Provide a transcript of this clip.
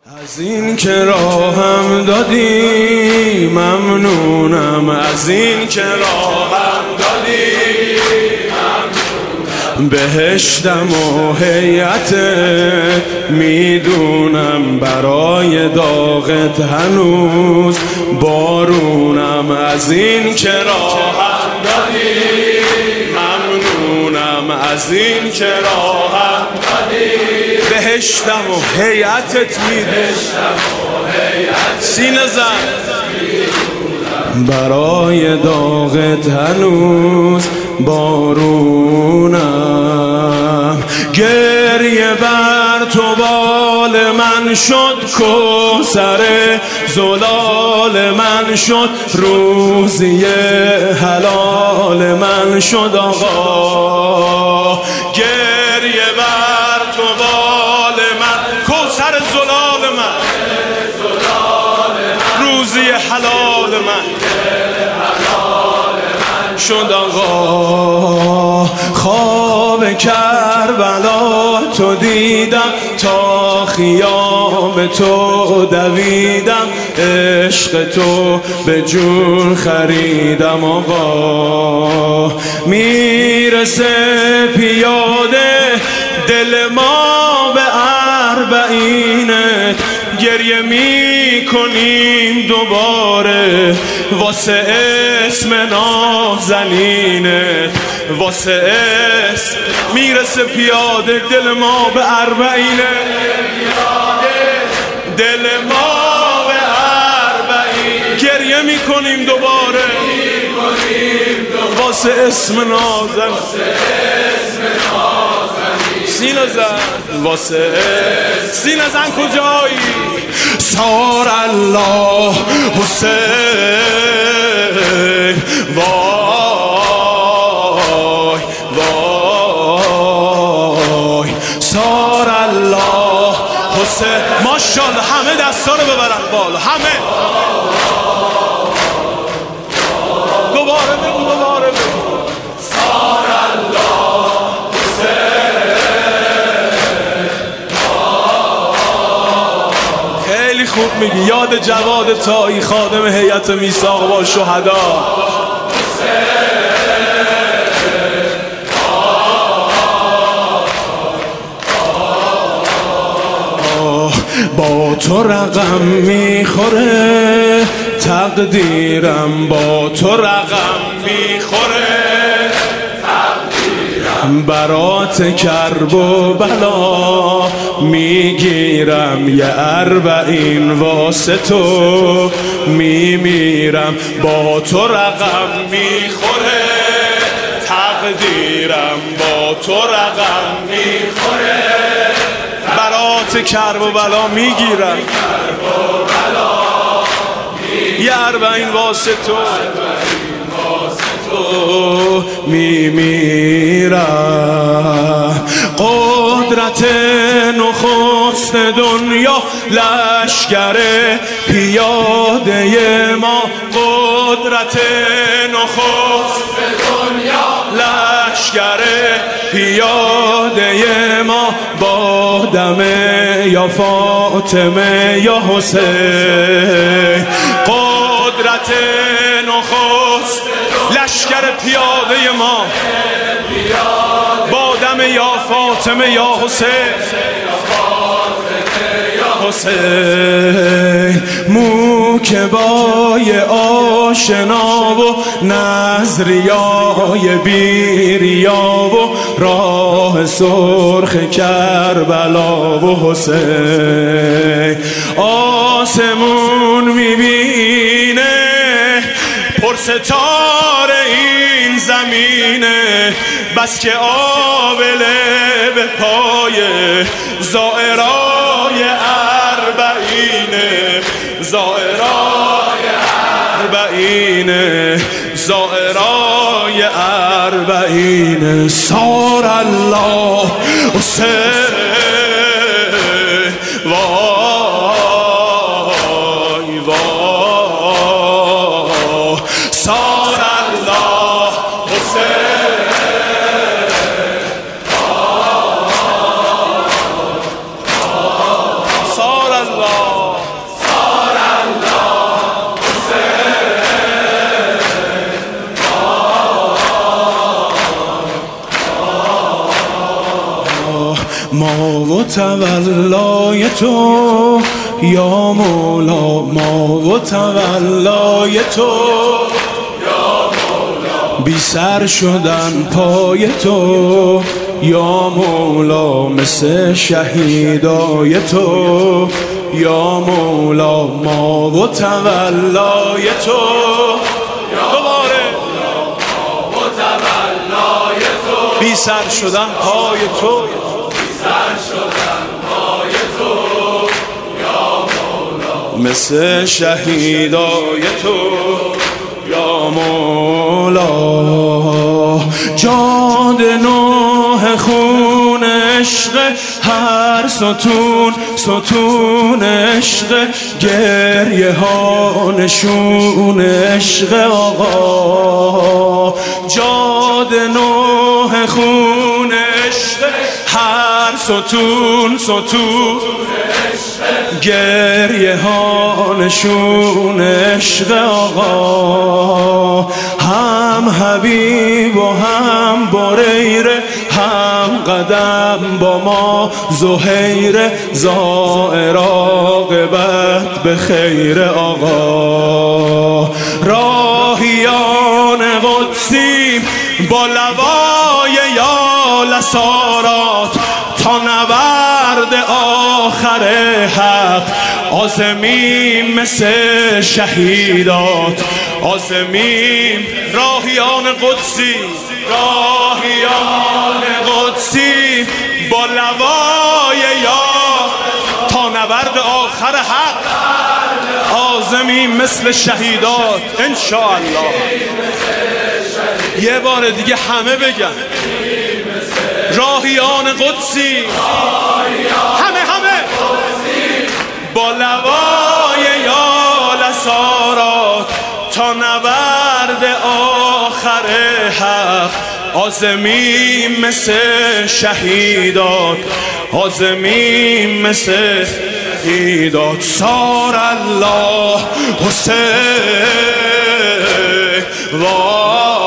از این که راهم دادی ممنونم، از این که راهم دادی ممنونم. بهشتم و هیئتت میدونم، برای داغت هنوز بارونم. از این که راهم دادی ممنونم، از این که راهم دادی. بهشتم و هیئتت میدونم، سینه زن برای داغت هنوز بارونم. گریه بر تو بال من شد، کوثر زلال من شد، روزی حلال من شد آقا. گریه بر تو بال من، کوثر زلال من، روزی حلال من شد آقا. خواب کربلا تو دیدم، تا خیام تو دویدم، عشق تو به جون خریدم آقا. میرسه پیاده دل ما به اربعینت، گریه می کنیم دوباره واسه اسم نازنینت، واسه اسم. میرسه پیاده دل ما به اربعینت، دل ما به اربعین، گریه می کنیم دوباره واسه اسم نازنین. سینه زن واسه سینه زن کجایی؟ سار الله حسین، وای وای سار الله حسین. ماشاءالله همه دستا رو ببرن بالا، همه. دوباره بگو، دوباره بگو. سار الله خوب میگی. یاد جواد تایی، خادم هیئت میثاق با شهدا. با تو رقم میخوره تقدیرم، با تو رقم میخوره برات کرب و بلا میگیرم، یه اربعین واسه تو میمیرم. با تو رقم میخوره تقدیرم، با تو رقم میخوره برات کرب و بلا میگیرم، یه اربعین واسه تو میمیرم. قدرت نخست دنیا لشکر پیاده ما، قدرت نخست دنیا لشکر پیاده ما، با دم یا فاطمه یا حسین. قدرت نخست لشکر پیاده ما، با دم یا فاطمه یا حسین. حسین موکبای آشنا و نظریای بیریا و راه سرخ کربلا و حسین. آسمون میبینه پرستاره این زمینه، بس که آبله به پای زائرای اربعینه، زائرای اربعینه، زائرای اربعینه. سار الله حسین، وای وای سار الله حسین. سار الله الله صار الله حسین ما و تولای تو یا مولا ما و تولای تو بی سر شدن پای تو یا مولا مثل شهیدای تو یا مولا ما و تولای تو دوباره ما و تولای تو بی سر شدن پای تو بی سر شدن پای تو یا مولا مثل شهیدای تو یا مولا جاد نوح خون عشق هر ستون ستون عشق گریه ها نشون عشق آقا جاد نوح خون عشق هر ستون ستون گریه ها نشون عشق آقا هم حبیب و هم بریره هم قدم با ما زهیر زائر عاقبت به خیر آقا راهیان قدسی با لوای یا لسارات تا نبرد آخر حق آزمیم مثل شهیدات آزمیم راهیان قدسی راهیان قدسی با لوای یا تا نبرد آخر حق آزمیم مثل شهیدات انشاءالله یه بار دیگه همه بگن راهیان قدسی همه با لوای یا لسارات تا نبرد آخر حق آزمیم مثل شهیدات آزمیم مثل شهیدات صار الله حسین